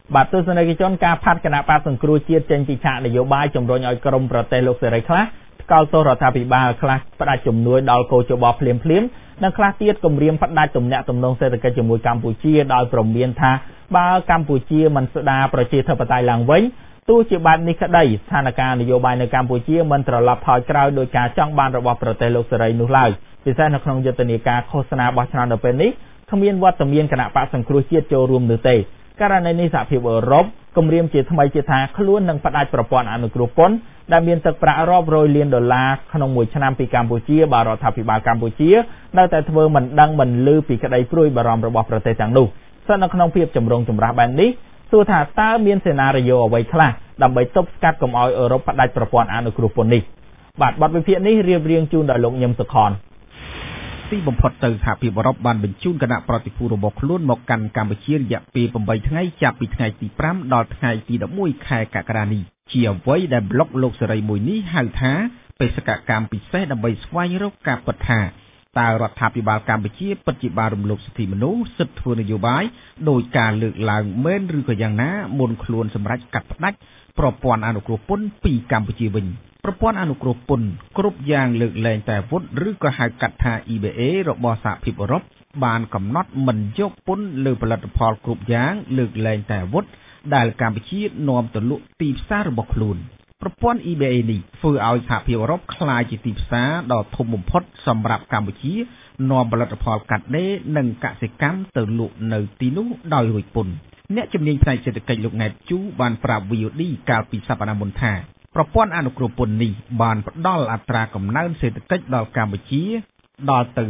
បាទទស្សនិកជនការផាត់គណៈបកសង្គ្រោះជាតិចេញពីឆាកនយោបាយជំរុញឲ្យក្រមប្រទេសលោកសេរីខ្លះថ្កោលទោសរដ្ឋាភិបាលខ្លះផ្ដាច់ជំនួយដល់កោជបភ្លាមនិងខ្លះទៀតគម្រាមផ្ដាច់ទំនាក់ទំនងសេដ្ឋកិច្ចជាមួយកម្ពុជាដោយព្រមានថាបើកម្ពុជាមិនស្ដារប្រជាធិបតេយ្យឡើងវិញទោះជាបែបនេះក្តីស្ថានភាពនយោបាយនៅកម្ពុជាមិនត្រឡប់ថយក្រោយដោយការចង់បានរបស់ប្រទេសលោកសេរីនោះឡើយពិសេសនៅក្នុងយុទ្ធនាការឃោសនាបោះឆ្នោតនៅពេលនេះគ្មានវត្តមានគណៈបកសង្គ្រោះជាតិចូលរួមនោះទេករណីនេះសហភាពអឺរ៉ុបគម្រាមជាថ្មីជាថាខ្លួននឹងផ្ដាច់ប្រព័ន្ធអនុគ្រោះពន្ធដែលមានទឹកប្រាក់រាប់រយលានដុល្លារក្នុងមួយឆ្នាំពីកម្ពុជាបើរដ្ឋាភិបាលកម្ពុជានៅតែធ្វើមិនដឹងមិនឮពីក្តីព្រួយបារម្ភរបស់ប្រទេសទាំងនោះស្ថិតនៅក្នុងភាពចម្រូងចម្រាសបែបនេះសួរថាតើមានសេណារីយ៉ូអ្វីខ្លះដើម្បីទប់ស្កាត់កុំឲ្យអឺរ៉ុបផ្ដាច់ប្រព័ន្ធអនុគ្រោះពន្ធនេះបាទបទវិភាគនេះរៀបរៀងជូនដោយលោកញឹមសុខនទីបំផុតទៅសហភាពអឺរ៉ុបបានបញ្ជូនគណៈប្រតិភូរបស់ខ្លួនមកកាន់កម្ពុជារយៈពេល8ថ្ងៃចាប់ពីថ្ងៃទី5ដល់ថ្ងៃទី11ខែកក្កដានេះជាអ្វីដែលប្លុកលោកសេរីមួយនេះហៅថាបេសកកម្មពិសេសដើម្បីស្វែងរកការពិតថាតើរដ្ឋាភិបាលកម្ពុជាពិតជាបានរំលោភសិទ្ធិមនុស្សសិទ្ធិធ្វើនយោបាយដោយការលើកឡើងមែនឬក៏យ៉ាងណាមុនខ្លួនសម្រាប់កាត់ផ្ដាច់ប្រព័ន្ធអនុគ្រោះពន្ធពីកម្ពុជាវិញប្រព័ន្ធអនុគ្រោះពន្ធគ្រប់យ៉ាងលើកលែងតែអាវុធឬក៏ហៅកាត់ថា EBA របស់សហភាពអឺរ៉ុបបានកំណត់មិនយកពន្ធលើផលិតផលគ្រប់យ៉ាងលើកលែងតែអាវុធដែលកម្ពុជានាំទៅលក់ទីផ្សាររបស់ខ្លួនប្រព័ន្ធ EBA នេះធ្វើឲ្យសហភាពអឺរ៉ុបក្លាយជាទីផ្សារដ៏ធំបំផុតសម្រាប់កម្ពុជានាំផលិតផលកាត់ដេរនិងកសិកម្មទៅលក់នៅទីនោះដោយរួចពន្ធអ្នកជំនាញផ្នែកសេដ្ឋកិច្ចលោកណែតជូបានប្រាប់ VOD កាលពីសប្តាហ៍មុនថាប្រព័ន្ធអនុគ្រោះពន្ធនេះបានផ្ដល់អត្រាកំណើនសេដ្ឋកិច្ចដល់កម្ពុជាដល់ទៅ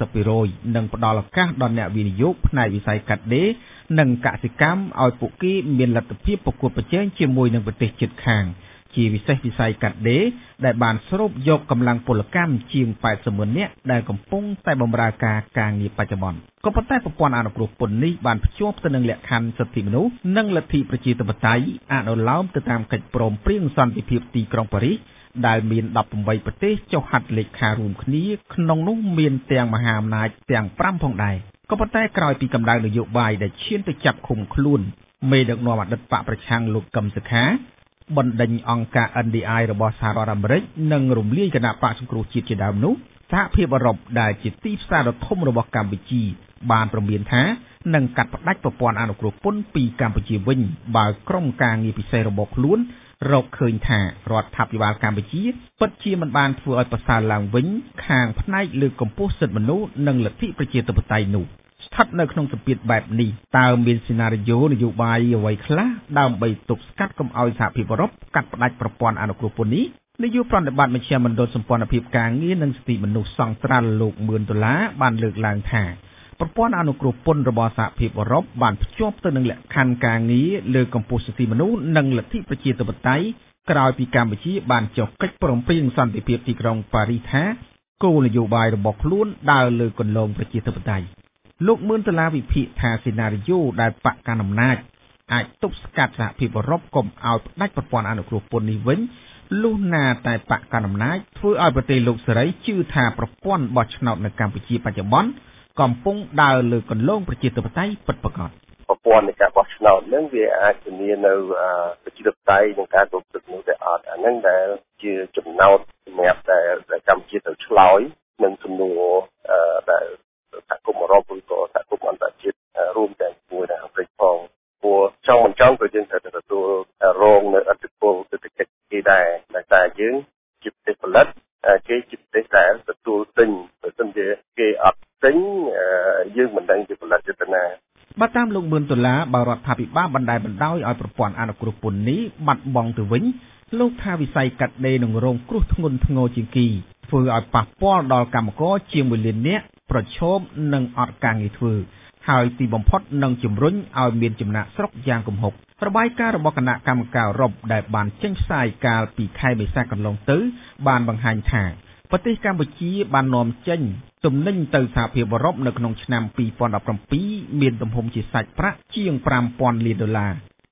40% និងផ្ដល់ឱកាសដល់អ្នកវិនិយោគផ្នែកវិស័យកាត់ដេរនិងកសិកម្មឲ្យពួកគេមានលទ្ធភាពប្រកួតប្រជែងជាមួយនឹងប្រទេសជិតខាងជាពិសេសវិស័យកាត់ដេរដែលបានស្រូបយកកម្លាំងពលកម្មជាង 80,000 នាក់ដែលកំពុងតែបម្រើការងារបច្ចុប្បន្នក៏ប៉ុន្តែប្រព័ន្ធអនុគ្រោះពន្ធនេះបានភ្ជាប់ទៅនឹងលក្ខខណ្ឌសិទ្ធិមនុស្សនិងលទ្ធិប្រជាធិបតេយ្យអនុលោមទៅតាមកិច្ចព្រមព្រៀងសន្តិភាពទីក្រុងប៉ារីសដែលមាន18ប្រទេសចុះហត្ថលេខារួមគ្នាក្នុងនោះមានទាំងមហាអំណាចទាំង5ផងដែរក៏ប៉ុន្តែក្រោយពីកម្ដៅនយោបាយដែលឈានទៅចាប់ឃុំខ្លួនមេដឹកនាំអតីតបកប្រឆាំងលោកកឹមសុខាបណ្ដេញអង្គការ NDI របស់សហរដ្ឋអាមេរិកនិងរំលាយគណៈបកសង្គ្រោះជាតិជាដើមនោះសហភាពអឺរ៉ុបដែលជាទីផ្សារដ៏ធំរបស់កម្ពុជាបានព្រមានថានឹងកាត់ផ្ដាច់ប្រព័ន្ធអនុគ្រោះពន្ធពីកម្ពុជាវិញបើក្រុមការងារពិសេសរបស់ខ្លួនរកឃើញថារដ្ឋាភិបាលកម្ពុជាពិតជាមិនបានធ្វើឲ្យប្រសើរឡើងវិញខាងផ្នែកលើកកម្ពស់សិទ្ធិមនុស្សនិងលទ្ធិប្រជាធិបតេយ្យនោះស្ថិតនៅក្នុងសម្ពាធបែបនេះតើមានសេណារីយ៉ូនយោបាយអ្វីខ្លះដើម្បីទប់ស្កាត់កុំឲ្យសហភាពអឺរ៉ុបកាត់ផ្ដាច់ប្រព័ន្ធអនុគ្រោះពន្ធនេះនាយកប្រតិបត្តិមជ្ឈមណ្ឌលសម្ព័ន្ធភាពការងារនិងសិទ្ធិមនុស្សសង្ត្រាល់លោក$10,000បានលើកឡើងថាប្រព័ន្ធអនុគ្រោះពន្ធរបស់សហភាពអឺរ៉ុបបានភ្ជាប់ទៅនឹងលក្ខខណ្ឌការងារលើកម្ពុជាសិទ្ធិមនុស្សនិងលទ្ធិប្រជាធិបតេយ្យក្រោយពីកម្ពុជាបានចុះកិច្ចព្រមព្រៀងសន្តិភាពទីក្រុងប៉ារីសថាគោលនយោបាយរបស់ខ្លួនដើរលើគន្លងប្រជាធិបតេយ្យលោក$10,000វិភាគថាសេណារីយ៉ូដែលបកកណ្ដាលអំណាចអាចទប់ស្កាត់សហភាពអឺរ៉ុបកុំឲ្យផ្ដាច់ប្រព័ន្ធអនុគ្រោះពន្ធនេះវិញលុះណាតែបកកណ្ដាលអំណាចធ្វើឲ្យប្រទេសលោកសេរីជឿថាប្រព័ន្ធបោះឆ្នោតនៅកម្ពុជាបច្ចុប្បន្នកំពុងដើរលើគន្លងប្រជាធិបតេយ្យពិតប្រាកដប្រព័ន្ធនៃការបោះឆ្នោតហ្នឹងវាអាចធានានៅប្រជាធិបតេយ្យនិងការគ្រប់គ្រងនោះតែអត់អាហ្នឹងដែលជាចំណោទសម្រាប់ដែលកម្ពុជាទៅឆ្លើយនឹងសំណួរដែលសហគមន៍អឺរ៉ុបឬក៏សហគមន៍អន្តរជាតិរួមទាំងជាមួយនឹងអាមេរិកផងព្រោះចង់មិនចង់ក៏យើងត្រូវទទួលរងនៅឥទ្ធិពលសេដ្ឋកិច្ចគេដែរតែយើងជាប្រទេសផលិតគេជាប្រទេសដែលទទួលទិញបើមិនជាគេអត់ទិញយើងមិនដឹងជាផលិតទៅណាបើតាមលោក$10,000បើរដ្ឋាភិបាលបណ្ដោយឲ្យប្រព័ន្ធអនុគ្រោះពន្ធនេះបាត់បង់ទៅវិញលោកថាវិស័យកាត់ដេរនឹងរងគ្រោះធ្ងន់ធ្ងរជាងគេធ្វើឲ្យប៉ះពាល់ដល់កម្មករជាង1លាននាក់ប្រឈមនឹងអត់ការងារធ្វើហើយទីបំផុតនឹងជំរុញឲ្យមានចំណាកស្រុកយ៉ាងគំហុករបាយការណ៍របស់គណៈកម្មការអឺរ៉ុបដែលបានចេញផ្សាយកាលពីខែមេសាកន្លងទៅបានបង្ហាញថាប្រទេសកម្ពុជាបាននាំចេញទំនិញទៅសហភាពអឺរ៉ុបនៅក្នុងឆ្នាំ2017មានទំហំជាសាច់ប្រាក់ជាង$5,000 លាន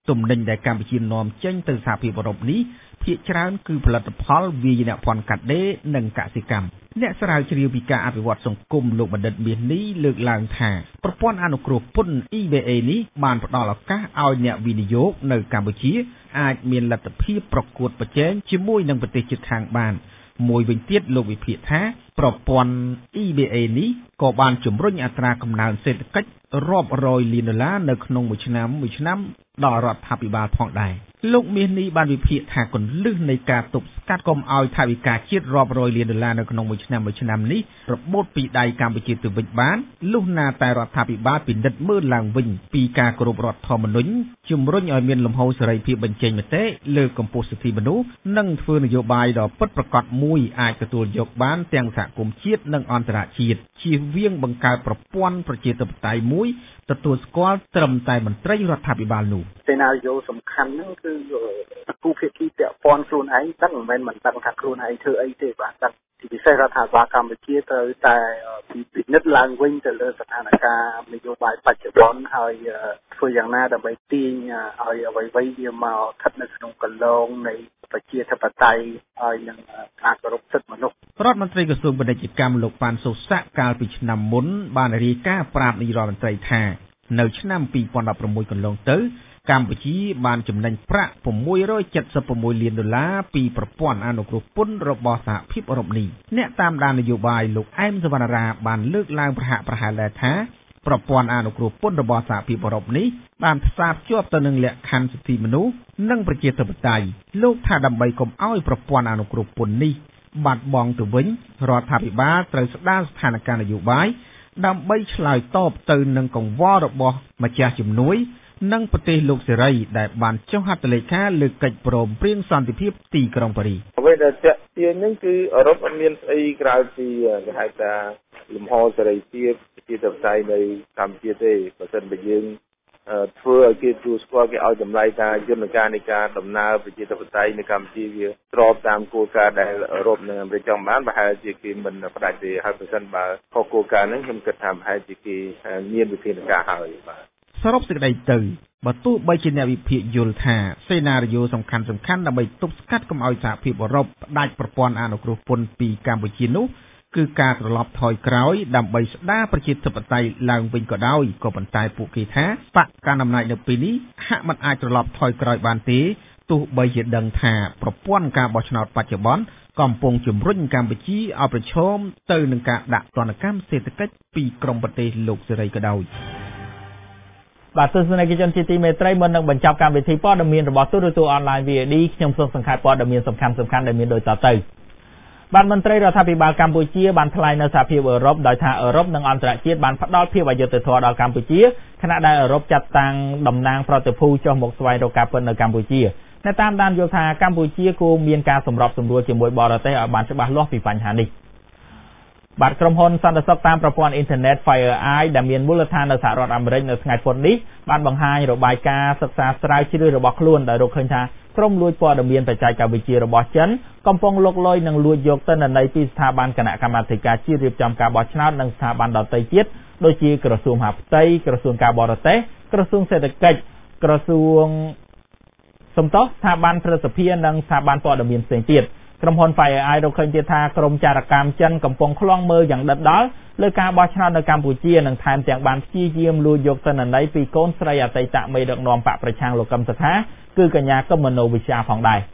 ទំនិញដែលកម្ពុជានាំចេញទៅសហភាពអឺរ៉ុបនេះភាគច្រើនគឺផលិតផលវាយនភ័ណ្ឌកាត់ដេរនិងកសិកម្មអ្នកស្រាវជ្រាវពីការអភិវឌ្ឍសង្គមលោកបណ្ឌិតមាសនេះលើកឡើងថាប្រព័ន្ធអនុគ្រោះពន្ធ EBA នេះបានផ្ដល់ឱកាសឲ្យអ្នកវិនិយោគនៅកម្ពុជាអាចមានលទ្ធភាពប្រកួតប្រជែងជាមួយនឹងប្រទេសជិតខាងបានមួយវិញទៀតលោកវិភាគថាប្រព័ន្ធ EBA នេះក៏បានជំរុញអត្រាកំណើនសេដ្ឋកិច្ចរាប់រយលានដុល្លារនៅក្នុងមួយឆ្នាំដល់រដ្ឋាភិបាលផងដែរលោកមាសនេះបានវិភាគថាគន្លឹះនៃការទប់ស្កាត់កុំឲ្យថវិកាជាតិរាប់រយលានដុល្លារនៅក្នុងមួយឆ្នាំនេះរបូតពីដៃកម្ពុជាទៅវិញបានលុះណាតែរដ្ឋាភិបាលពិនិត្យមើលឡើងវិញពីការគោរពរដ្ឋធម្មនុញ្ញជំរុញឲ្យមានលំហូរសេរីភាពបញ្ចេញមតិលើកម្ពុជាសិទ្ធិមនុស្សនិងធ្វើនយោបាយដ៏ពិតប្រាកដមួយអាចទទួលយកបានទាំងសហគមន៍ជាតិនិងអន្តរជាតិជៀសវាងបង្កើតប្រព័ន្ធប្រជាធិបតេយ្យមួយទទួលស្គាល់ត្រឹមតែមន្ត្រីរដ្ឋាភិបាលនោះសេណារីយ៉ូសំខាន់ហ្នឹងគឺគូភាគីពាក់ព័ន្ធខ្លួនឯងដឹងមិនដឹងថាខ្លួនឯងធ្វើអីទេបាទដឹងទីពិសេសរដ្ឋាភិបាលកម្ពុជាត្រូវតែពិនិត្យឡើងវិញទៅលើស្ថានភាពនយោបាយបច្ចុប្បន្នហើយធ្វើយ៉ាងណាដើម្បីទាញឲ្យអ្វីៗវាមកស្ថិតនៅក្នុងគន្លងនៃប្រជាធិបតេយ្យហើយនឹងការគោរពសិទ្ធិមនុស្សរដ្ឋមន្ត្រីក្រសួងពាណិជ្ជកម្មលោកប៉ាន់សូសាក់កាលពីឆ្នាំមុនបានរាយការណ៍ប្រាប់នាយករដ្ឋមន្ត្រីថានៅឆ្នាំ2016កន្លងទៅកម្ពុជាបានចំណេញប្រាក់$676លានពីប្រព័ន្ធអនុគ្រោះពន្ធរបស់សហភាពអឺរ៉ុបនេះអ្នកតាមដាននយោបាយលោកអែមសវណ្ណរាបានលើកឡើងប្រហាក់ប្រហែលដែរថាប្រព័ន្ធអនុគ្រោះពន្ធរបស់សហភាពអឺរ៉ុបនេះបានផ្សារភ្ជាប់ទៅនឹងលក្ខខណ្ឌសិទ្ធិមនុស្សនិងប្រជាធិបតេយ្យលោកថាដើម្បីកុំឲ្យប្រព័ន្ធអនុគ្រោះពន្ធនេះបាត់បង់ទៅវិញរដ្ឋាភិបាលត្រូវស្ដារស្ថានភាពនយោបាយដើម្បីឆ្លើយតបទៅនឹងកង្វល់របស់ម្ចាស់ជំនួយនិងប្រទេសលោកសេរីដែលបានចុះហត្ថលេខាលើកិច្ចព្រមព្រៀងសន្តិភាពទីក្រុងប៉ារីសអ្វីដែលជាក់ស្ដែងហ្នឹងគឺអឺរ៉ុបអត់មានស្អីក្រៅពីគេហៅថាលំហសេរីភាពប្រជាធិបតេយ្យនៅកម្ពុជាទេបើមិនបើយើងធ្វើឲ្យគេទទួលស្គាល់គេឲ្យតម្លៃថាយន្តការនៃការដំណើរប្រជាធិបតេយ្យនៅកម្ពុជាវាស្របតាមគោលការណ៍ដែលអឺរ៉ុបនិងអាមេរិកចង់បានប្រហែលជាគេមិនផ្ដាច់ទេហើយបើមិនបើខុសគោលការណ៍ហ្នឹងខ្ញុំគិតថាប្រហែលជាគេមានវិធានការហើយបាទសរុបសេចក្តីទៅបើទោះបីជាអ្នកវិភាគយល់ថាសេណារីយ៉ូសំខាន់ដើម្បីទប់ស្កាត់កុំឲ្យសហភាពអឺរ៉ុបផ្ដាច់ប្រព័ន្ធអនុគ្រោះពន្ធពីកម្ពុជានោះគឺការត្រឡប់ថយក្រោយដើម្បីស្ដារប្រជាធិបតេយ្យឡើងវិញក៏ដោយក៏ប៉ុន្តែពួកគេថាបកកណ្ដាលអំណាចនៅពេលនេះហាក់មិនអាចត្រឡប់ថយក្រោយបានទេទោះបីជាដឹងថាប្រព័ន្ធការបោះឆ្នោតបច្ចុប្បន្នកំពុងជំរុញកម្ពុជាឲ្យប្រឈមទៅនឹងការដាក់ទណ្ឌកម្មសេដ្ឋកិច្ចពីក្រមប្រទេសលោកសេរីក៏ដោយបាទទស្សនិកជនជាទីមេត្រីមុននឹងបញ្ចប់កម្មវិធីព័ត៌មានរបស់ទូរទស្សន៍អនឡាញ VOD ខ្ញុំសូមសង្ខេបព័ត៌មានសំខាន់ៗដែលមានដូចតទៅបាទមន្ត្រីរដ្ឋាភិបាលកម្ពុជាបានថ្លែងនៅសហភាពអឺរ៉ុបដោយថាអឺរ៉ុបនិងអន្តរជាតិបានផ្ដល់ភាពអយុត្តិធម៌ដល់កម្ពុជាខណៈដែលអឺរ៉ុបចាត់តាំងតំណាងប្រតិភូចុះមកស្វែងរកការពិតនៅកម្ពុជាអ្នកតាមដានយល់ថាកម្ពុជាគួរមានការសម្របសម្រួលជាមួយបរទេសឲ្យបានច្បាស់លាស់ពីបញ្ហានេះបាទក្រុមហ៊ុនសន្តិសុខតាមប្រព័ន្ធអ៊ីនធឺណិត FireEye ដែលមានមូលដ្ឋាននៅសហរដ្ឋអាមេរិកនៅថ្ងៃពុធនេះបានបង្ហាញរបាយការណ៍សិក្សាស្រាវជ្រាវរបស់ខ្លួនដោយរកឃើញថាក្រុមលួចព័ត៌មានបច្ចេកវិទ្យារបស់ចិនកំពុងលុកលុយនិងលួចយកទិន្នន័យពីស្ថាប័នគណៈកម្មាធិការជាតិរៀបចំការបោះឆ្នោតនិងស្ថាប័នដទៃទៀតដូចជាក្រសួងមហាផ្ទៃក្រសួងការបរទេសក្រសួងសេដ្ឋកិច្ចក្រសួងស្ថាប័នព្រឹទ្ធសភានិងស្ថាប័នព័ត៌មានផ្សេងទៀតក្រុមហ៊ុន FireEye រកឃើញទៀតថាក្រុមចារកម្មចិនកំពុងឃ្លាំមើលយ៉ាងដិតដល់លើការបោះឆ្នោតនៅកម្ពុជានិងថែមទាំងបានព្យាយាមលួចយកទិន្នន័យពីកូនស្រីអតីតមេដឹកនាំបកប្រឆាំងលោកកឹមសុខាគឺកញ្ញាកឹមមនោវិជ្ជាផងដែរ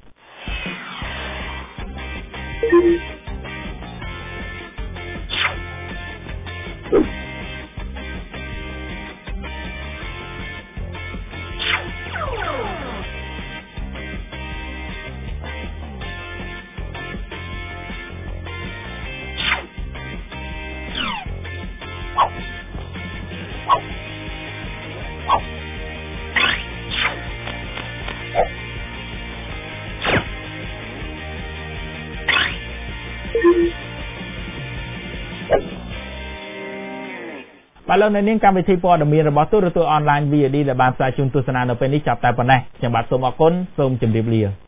បាទលោកអ្នកនាងកម្មវិធីព័ត៌មានរបស់ទូរទស្សន៍អនឡាញ VOD ដែលបានផ្សាយជូនទស្សនានៅពេលនេះចាប់តែប៉ុណ្ណេះខ្ញុំបាទសូមអរគុណសូមជម្រាបលា